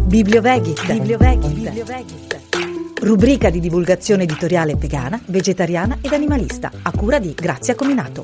Bibliovegit. Rubrica di divulgazione editoriale vegana, vegetariana ed animalista, a cura di Grazia Cominato.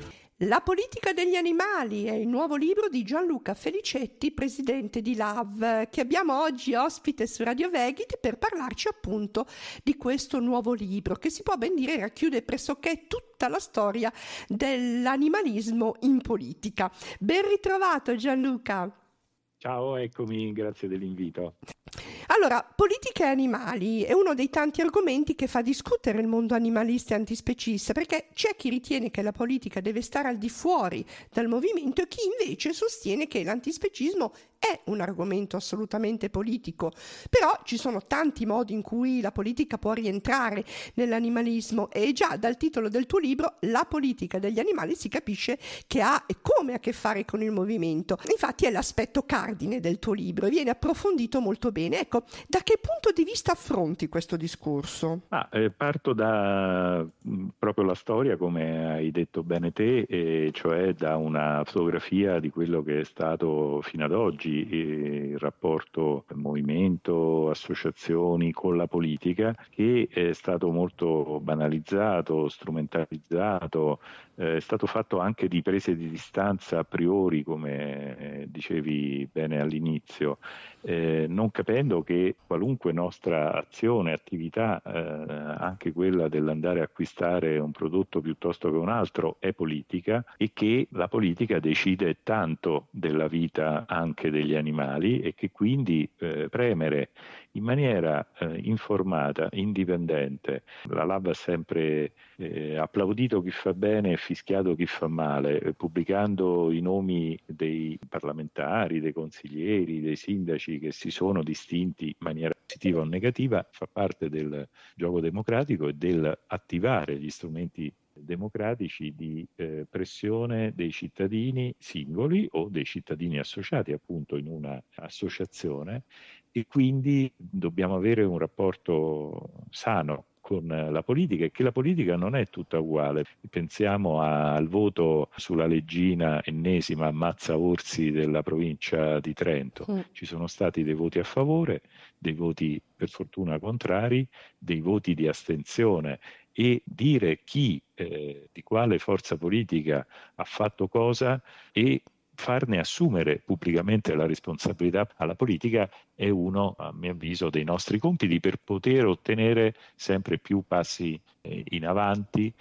La politica degli animali è il nuovo libro di Gianluca Felicetti, presidente di LAV, che abbiamo oggi ospite su Radio Vegit per parlarci appunto di questo nuovo libro, che si può ben dire racchiude pressoché tutta la storia dell'animalismo in politica. Ben ritrovato Gianluca. Ciao, eccomi, grazie dell'invito. Allora, politica e animali è uno dei tanti argomenti che fa discutere il mondo animalista e antispecista, perché c'è chi ritiene che la politica deve stare al di fuori dal movimento e chi invece sostiene che l'antispecismo è un argomento assolutamente politico. Però ci sono tanti modi in cui la politica può rientrare nell'animalismo e già dal titolo del tuo libro, La politica degli animali, si capisce che ha e come a che fare con il movimento. Infatti è l'aspetto cardine del tuo libro e viene approfondito molto bene. Ecco, da che punto di vista affronti questo discorso? Parto da proprio la storia, come hai detto bene te, cioè da una fotografia di quello che è stato fino ad oggi il rapporto movimento, associazioni con la politica, che è stato molto banalizzato, strumentalizzato, è stato fatto anche di prese di distanza a priori, come dicevi bene all'inizio, non capendo che qualunque nostra azione, attività, anche quella dell'andare a acquistare un prodotto piuttosto che un altro, è politica e che la politica decide tanto della vita anche degli animali e che quindi premere in maniera informata, indipendente. La LAV ha sempre applaudito chi fa bene e fischiato chi fa male, pubblicando i nomi dei parlamentari, dei consiglieri, dei sindaci che si sono distinti in maniera positiva o negativa, fa parte del gioco democratico e del attivare gli strumenti democratici di pressione dei cittadini singoli o dei cittadini associati appunto in una associazione, e quindi dobbiamo avere un rapporto sano con la politica e che la politica non è tutta uguale. Pensiamo al voto sulla leggina ennesima ammazza orsi della provincia di Trento. Ci sono stati dei voti a favore, dei voti per fortuna contrari, dei voti di astensione, e dire chi di quale forza politica ha fatto cosa e farne assumere pubblicamente la responsabilità alla politica è uno, a mio avviso, dei nostri compiti per poter ottenere sempre più passi in avanti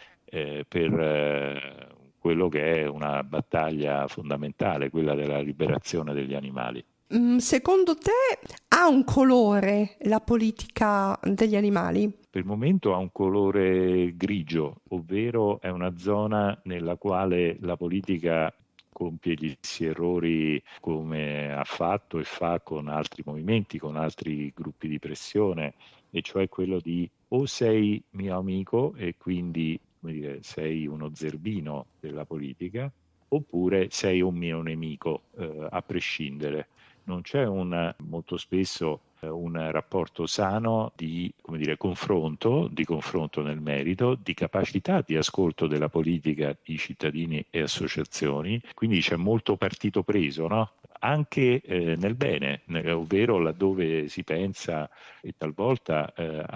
per quello che è una battaglia fondamentale, quella della liberazione degli animali. Secondo te ha un colore la politica degli animali? Per il momento ha un colore grigio, ovvero è una zona nella quale la politica compie gli stessi errori come ha fatto e fa con altri movimenti, con altri gruppi di pressione, e cioè quello di o sei mio amico e quindi, come dire, sei uno zerbino della politica, oppure sei un mio nemico, a prescindere. Non c'è molto spesso un rapporto sano di, come dire, confronto nel merito, di capacità di ascolto della politica di cittadini e associazioni, quindi c'è molto partito preso, no? Anche nel bene, ovvero laddove si pensa, e talvolta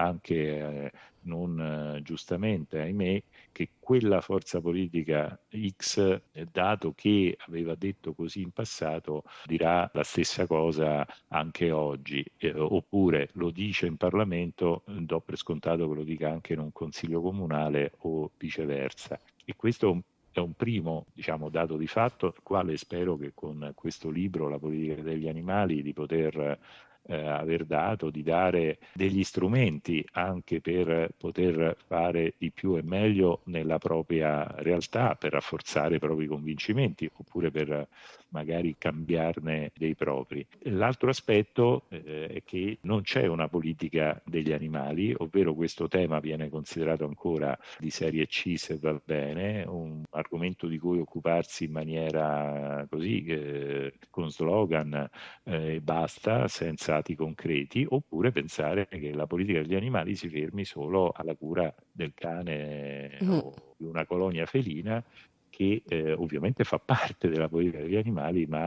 anche non giustamente, ahimè, che quella forza politica X, dato che aveva detto così in passato, dirà la stessa cosa anche oggi, oppure lo dice in Parlamento, do per scontato che lo dica anche in un consiglio comunale o viceversa. E questo è un primo, diciamo, dato di fatto, al quale spero che con questo libro, La politica degli animali, di poter aver dato, di dare degli strumenti anche per poter fare di più e meglio nella propria realtà, per rafforzare i propri convincimenti oppure per magari cambiarne dei propri. L'altro aspetto è che non c'è una politica degli animali, ovvero questo tema viene considerato ancora di serie C, se va bene, un argomento di cui occuparsi in maniera così, con slogan e basta, senza atti concreti, oppure pensare che la politica degli animali si fermi solo alla cura del cane o di una colonia felina, che ovviamente fa parte della politica degli animali, ma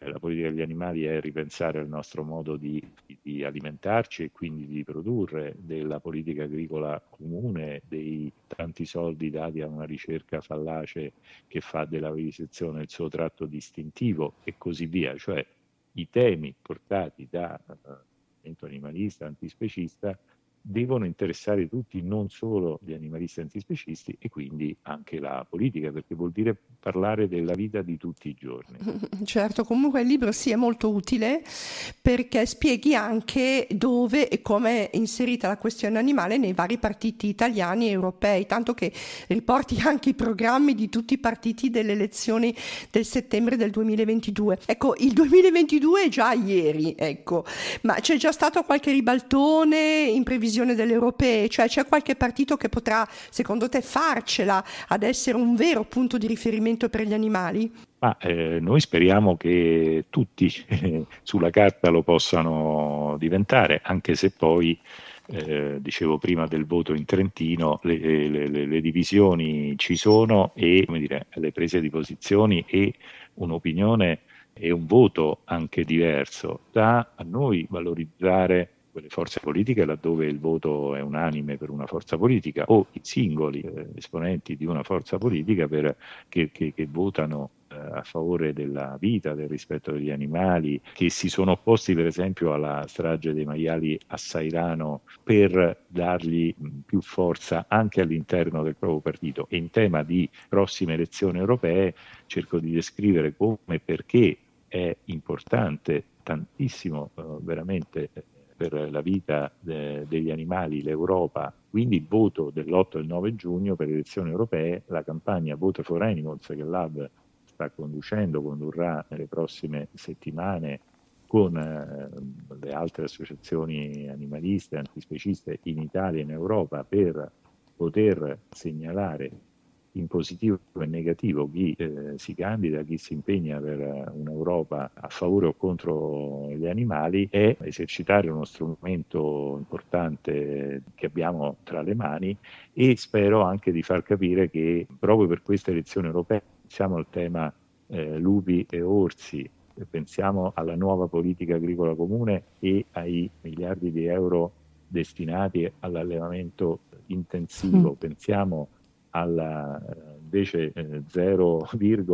la politica degli animali è ripensare il nostro modo di alimentarci e quindi di produrre, della politica agricola comune, dei tanti soldi dati a una ricerca fallace che fa della vivisezione il suo tratto distintivo e così via. Cioè i temi portati da movimento animalista, antispecista, devono interessare tutti, non solo gli animalisti antispecisti e quindi anche la politica, perché vuol dire parlare della vita di tutti i giorni. Certo, comunque il libro sì è molto utile perché spieghi anche dove e come è inserita la questione animale nei vari partiti italiani e europei, tanto che riporti anche i programmi di tutti i partiti delle elezioni del settembre del 2022. Ecco, il 2022 è già ieri, ecco, ma c'è già stato qualche ribaltone in previsione delle europee? Cioè c'è qualche partito che potrà, secondo te, farcela ad essere un vero punto di riferimento per gli animali? Ma noi speriamo che tutti sulla carta lo possano diventare, anche se poi, dicevo prima del voto in Trentino, le divisioni ci sono e, come dire, le prese di posizioni e un'opinione e un voto anche diverso. Sta a noi valorizzare quelle forze politiche laddove il voto è unanime per una forza politica o i singoli esponenti di una forza politica che votano a favore della vita, del rispetto degli animali, che si sono opposti per esempio alla strage dei maiali a Sairano per dargli più forza anche all'interno del proprio partito. E in tema di prossime elezioni europee cerco di descrivere come e perché è importante tantissimo veramente per la vita degli animali l'Europa, quindi il voto dell'8 e il 9 giugno per le elezioni europee, la campagna Vote for Animals che l'Hub sta condurrà nelle prossime settimane con le altre associazioni animaliste, antispeciste in Italia e in Europa per poter segnalare in positivo e negativo chi si candida, chi si impegna per un'Europa a favore o contro gli animali, è esercitare uno strumento importante che abbiamo tra le mani e spero anche di far capire che proprio per queste elezioni europee pensiamo al tema lupi e orsi, pensiamo alla nuova politica agricola comune e ai miliardi di euro destinati all'allevamento intensivo, pensiamo alla invece 0,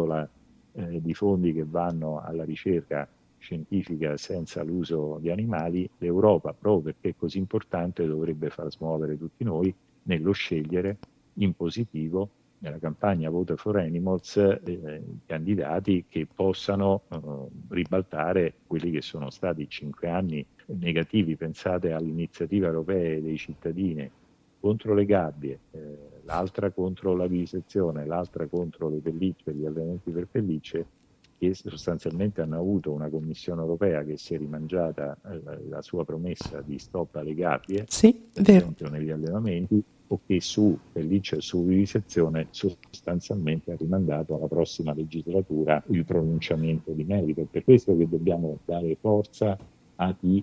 di fondi che vanno alla ricerca scientifica senza l'uso di animali. L'Europa, proprio perché è così importante, dovrebbe far smuovere tutti noi nello scegliere in positivo nella campagna Vote for Animals candidati che possano ribaltare quelli che sono stati 5 anni negativi. Pensate alle iniziative europee dei cittadini contro le gabbie, l'altra contro la vivisezione, l'altra contro le pellicce, gli allevamenti per pellicce, che sostanzialmente hanno avuto una Commissione europea che si è rimangiata la sua promessa di stop alle gabbie, sì, per esempio negli allevamenti, o che su pellicce e su vivisezione sostanzialmente ha rimandato alla prossima legislatura il pronunciamento di merito. È per questo che dobbiamo dare forza a chi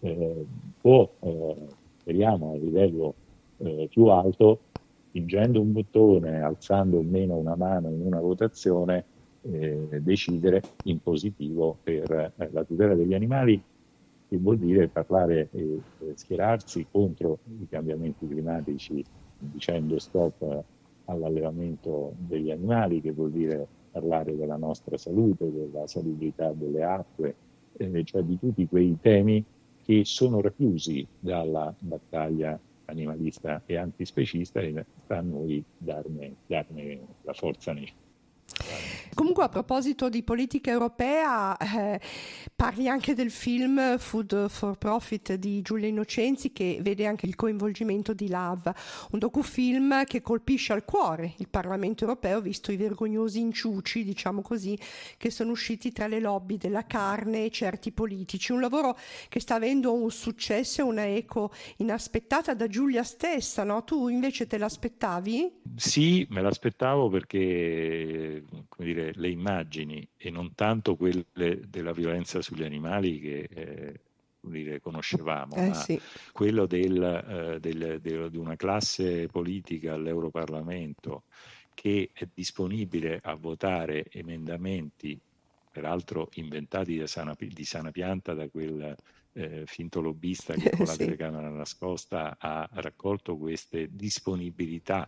può, speriamo, a livello più alto, spingendo un bottone, alzando o meno una mano in una votazione, decidere in positivo per la tutela degli animali, che vuol dire parlare e schierarsi contro i cambiamenti climatici dicendo stop all'allevamento degli animali, che vuol dire parlare della nostra salute, della salubrità delle acque, cioè di tutti quei temi che sono racchiusi dalla battaglia animalista e antispecista, e sta a noi darne la forza necessaria. Comunque, a proposito di politica europea, parli anche del film Food for Profit di Giulia Innocenzi, che vede anche il coinvolgimento di LAV, un docufilm che colpisce al cuore il Parlamento europeo, visto i vergognosi inciuci, diciamo così, che sono usciti tra le lobby della carne e certi politici. Un lavoro che sta avendo un successo e una eco inaspettata da Giulia stessa, no? Tu invece te l'aspettavi? Sì, me l'aspettavo perché, come dire, le immagini e non tanto quelle della violenza sugli animali che conoscevamo, ma sì, quello di una classe politica all'Europarlamento che è disponibile a votare emendamenti peraltro inventati di sana pianta da quel finto lobbista che con la telecamera nascosta ha raccolto queste disponibilità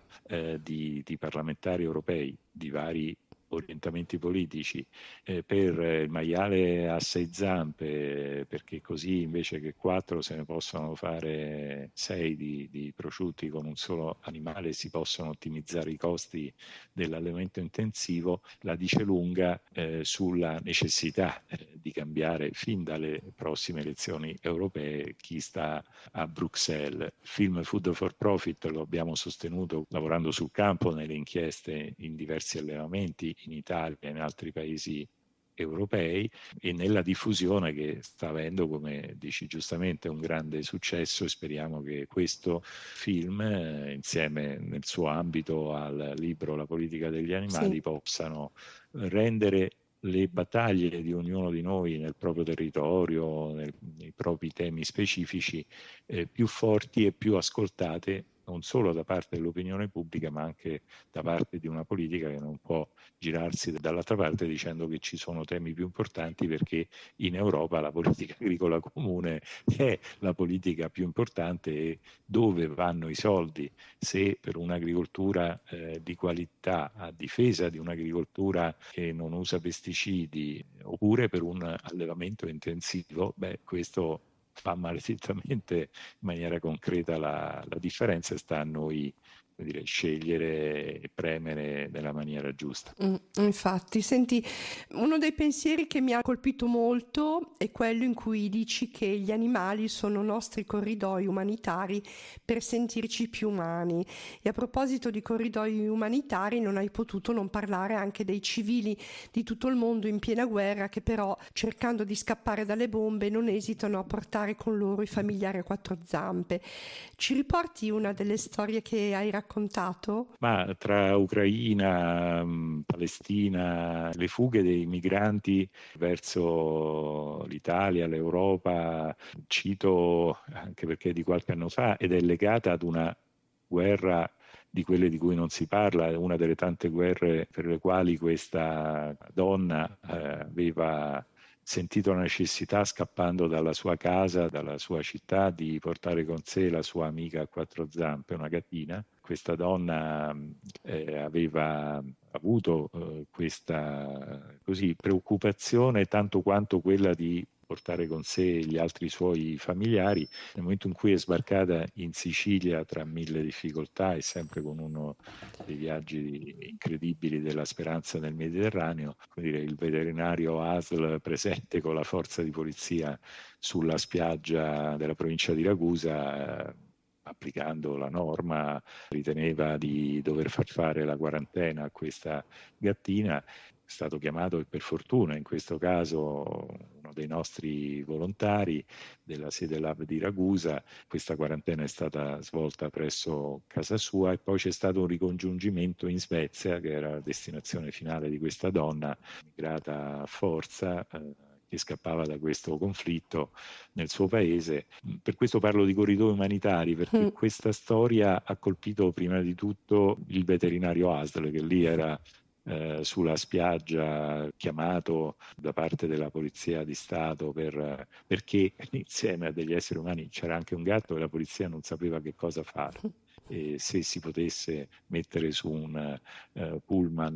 di parlamentari europei di vari orientamenti politici per il maiale a 6 zampe, perché così invece che 4 se ne possono fare 6 di prosciutti con un solo animale, si possono ottimizzare i costi dell'allevamento intensivo, la dice lunga sulla necessità di cambiare fin dalle prossime elezioni europee chi sta a Bruxelles. Il film Food for Profit lo abbiamo sostenuto lavorando sul campo nelle inchieste in diversi allevamenti in Italia e in altri paesi europei, e nella diffusione che sta avendo, come dici giustamente, un grande successo, e speriamo che questo film insieme nel suo ambito al libro La politica degli animali possano rendere le battaglie di ognuno di noi nel proprio territorio, nei propri temi specifici, più forti e più ascoltate, non solo da parte dell'opinione pubblica, ma anche da parte di una politica che non può girarsi dall'altra parte dicendo che ci sono temi più importanti, perché in Europa la politica agricola comune è la politica più importante. E dove vanno i soldi se per un'agricoltura di qualità, a difesa di un'agricoltura che non usa pesticidi, oppure per un allevamento intensivo? Questo fa maledettamente in maniera concreta la differenza, e sta a noi scegliere e premere nella maniera giusta. Infatti, senti, uno dei pensieri che mi ha colpito molto è quello in cui dici che gli animali sono nostri corridoi umanitari per sentirci più umani. E a proposito di corridoi umanitari, non hai potuto non parlare anche dei civili di tutto il mondo in piena guerra, che però, cercando di scappare dalle bombe, non esitano a portare con loro i familiari a 4 zampe. Ci riporti una delle storie che hai raccontato? Ma tra Ucraina, Palestina, le fughe dei migranti verso l'Italia, l'Europa, cito anche perché è di qualche anno fa ed è legata ad una guerra di quelle di cui non si parla, è una delle tante guerre per le quali questa donna aveva sentito la necessità, scappando dalla sua casa, dalla sua città, di portare con sé la sua amica a 4 zampe, una gattina. Questa donna aveva avuto questa preoccupazione tanto quanto quella di portare con sé gli altri suoi familiari. Nel momento in cui è sbarcata in Sicilia, tra 1000 difficoltà e sempre con uno dei viaggi incredibili della speranza nel Mediterraneo, il veterinario ASL presente con la forza di polizia sulla spiaggia della provincia di Ragusa, applicando la norma, riteneva di dover far fare la quarantena a questa gattina. È stato chiamato, e per fortuna in questo caso, uno dei nostri volontari della sede Lab di Ragusa. Questa quarantena è stata svolta presso casa sua, e poi c'è stato un ricongiungimento in Svezia, che era la destinazione finale di questa donna migrata a forza, che scappava da questo conflitto nel suo paese. Per questo parlo di corridoi umanitari, perché questa storia ha colpito prima di tutto il veterinario ASL, che lì era sulla spiaggia, chiamato da parte della Polizia di Stato perché insieme a degli esseri umani c'era anche un gatto, e la polizia non sapeva che cosa fare. E se si potesse mettere su un pullman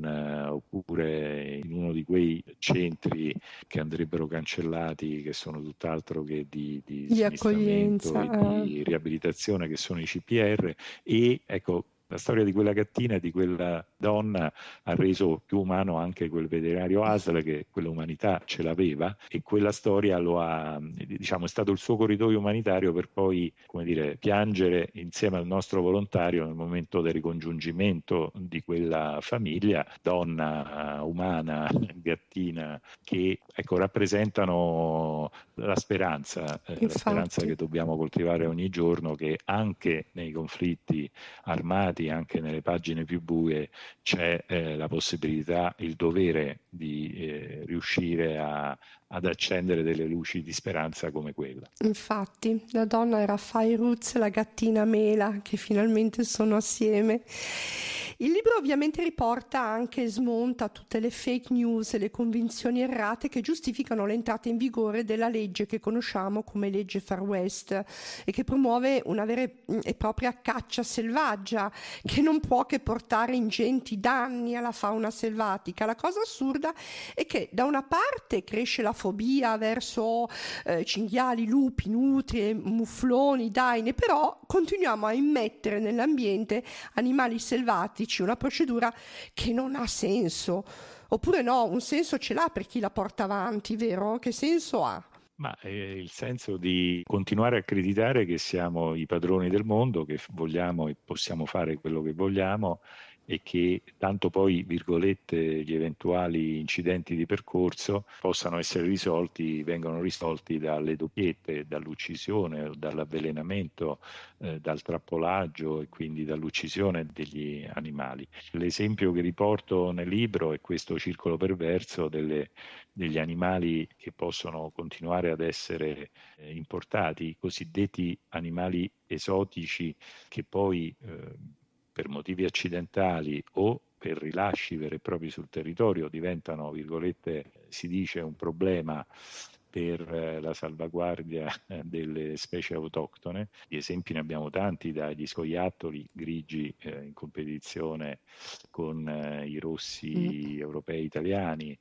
oppure in uno di quei centri che andrebbero cancellati, che sono tutt'altro che di smistamento e di riabilitazione, che sono i CPR. E ecco, la storia di quella gattina e di quella donna ha reso più umano anche quel veterinario ASL, che quell'umanità ce l'aveva, e quella storia lo ha, è stato il suo corridoio umanitario per poi, piangere insieme al nostro volontario nel momento del ricongiungimento di quella famiglia, donna, umana, gattina, che rappresentano la speranza che dobbiamo coltivare ogni giorno, che anche nei conflitti armati, anche nelle pagine più buie, c'è la possibilità, il dovere di riuscire ad accendere delle luci di speranza come quella. Infatti, la donna era Fairuz, la gattina Mela, che finalmente sono assieme. Il libro ovviamente riporta anche e smonta tutte le fake news e le convinzioni errate che giustificano l'entrata in vigore della legge che conosciamo come legge Far West e che promuove una vera e propria caccia selvaggia che non può che portare ingenti danni alla fauna selvatica. La cosa assurda è che da una parte cresce la fobia verso cinghiali, lupi, nutrie, mufloni, daine, però continuiamo a immettere nell'ambiente animali selvatici, una procedura che non ha senso. Oppure no, un senso ce l'ha per chi la porta avanti, vero? Che senso ha? Ma è il senso di continuare a accreditare che siamo i padroni del mondo, che vogliamo e possiamo fare quello che vogliamo e che tanto poi, virgolette, gli eventuali incidenti di percorso possano essere risolti, vengono risolti dalle doppiette, dall'uccisione, dall'avvelenamento, dal trappolaggio e quindi dall'uccisione degli animali. L'esempio che riporto nel libro è questo circolo perverso degli animali che possono continuare ad essere importati, i cosiddetti animali esotici che poi per motivi accidentali o per rilasci veri e propri sul territorio diventano, virgolette, si dice, un problema per la salvaguardia delle specie autoctone. Gli esempi ne abbiamo tanti, dagli scoiattoli grigi in competizione con i rossi europei italiani,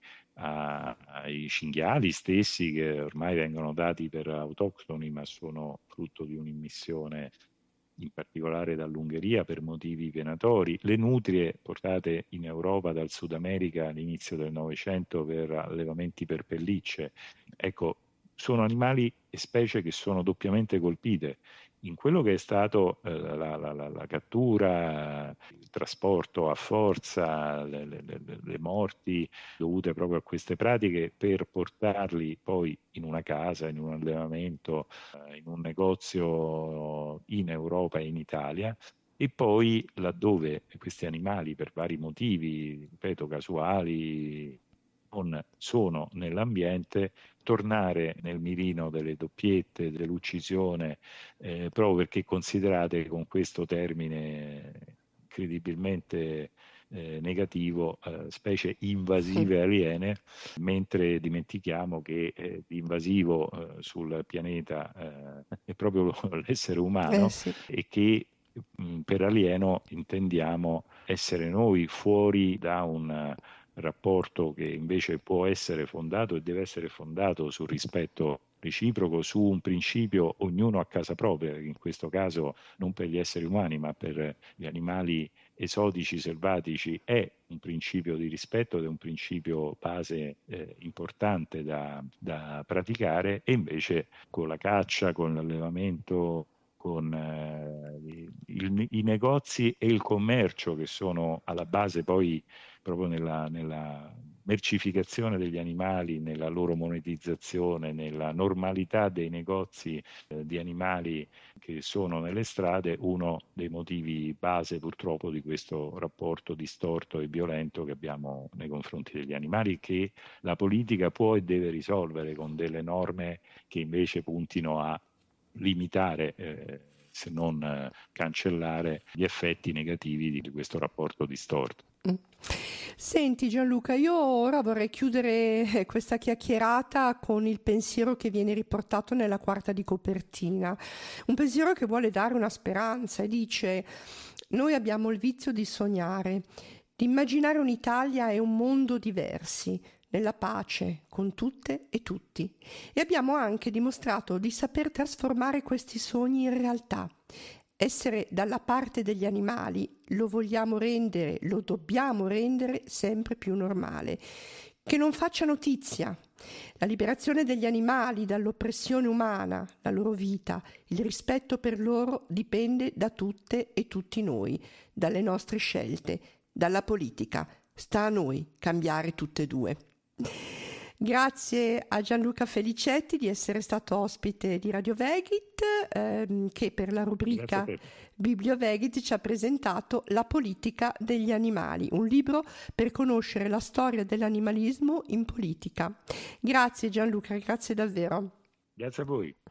ai cinghiali stessi che ormai vengono dati per autoctoni ma sono frutto di un'immissione in particolare dall'Ungheria per motivi venatori, le nutrie portate in Europa dal Sud America all'inizio del Novecento per allevamenti per pellicce. Ecco, sono animali e specie che sono doppiamente colpite in quello che è stato la cattura, il trasporto a forza, le morti dovute proprio a queste pratiche per portarli poi in una casa, in un allevamento, in un negozio in Europa e in Italia. E poi laddove questi animali per vari motivi, ripeto, casuali, non sono nell'ambiente, tornare nel mirino delle doppiette, dell'uccisione, proprio perché considerate con questo termine incredibilmente negativo, specie invasive aliene, mentre dimentichiamo che di invasivo sul pianeta è proprio l'essere umano Sì. e che per alieno intendiamo essere noi fuori da un rapporto che invece può essere fondato e deve essere fondato sul rispetto reciproco, su un principio ognuno a casa propria, in questo caso non per gli esseri umani ma per gli animali esotici, selvatici, è un principio di rispetto ed è un principio base importante da praticare, e invece con la caccia, con l'allevamento, con i negozi e il commercio che sono alla base poi proprio nella mercificazione degli animali, nella loro monetizzazione, nella normalità dei negozi di animali che sono nelle strade, uno dei motivi base purtroppo di questo rapporto distorto e violento che abbiamo nei confronti degli animali, che la politica può e deve risolvere con delle norme che invece puntino a limitare, se non cancellare, gli effetti negativi di questo rapporto distorto. Senti Gianluca, io ora vorrei chiudere questa chiacchierata con il pensiero che viene riportato nella quarta di copertina, un pensiero che vuole dare una speranza e dice: noi abbiamo il vizio di sognare, di immaginare un'Italia e un mondo diversi, nella pace con tutte e tutti, e abbiamo anche dimostrato di saper trasformare questi sogni in realtà. Essere dalla parte degli animali lo vogliamo rendere, lo dobbiamo rendere sempre più normale. Che non faccia notizia. La liberazione degli animali dall'oppressione umana, la loro vita, il rispetto per loro dipende da tutte e tutti noi, dalle nostre scelte, dalla politica. Sta a noi cambiare tutte e due. Grazie a Gianluca Felicetti di essere stato ospite di Radio Vegit, che per la rubrica Bibliovegit ci ha presentato La politica degli animali, un libro per conoscere la storia dell'animalismo in politica. Grazie Gianluca, grazie davvero. Grazie a voi.